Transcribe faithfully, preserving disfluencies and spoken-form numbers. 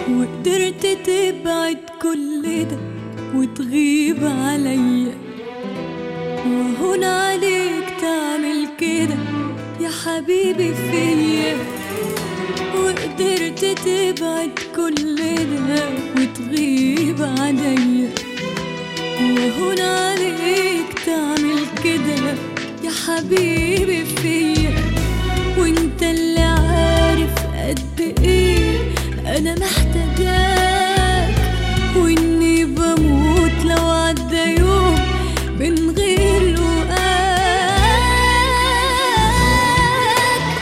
وقدرت تبعد كل ده وتغيب عليا، وهون عليك تعمل كده يا حبيبي فيا. وقدرت تبعد كل ده وتغيب عليا، وهون عليك تعمل كده يا حبيبي فيا. وانت اللي عارف قد ايه انا محتاجة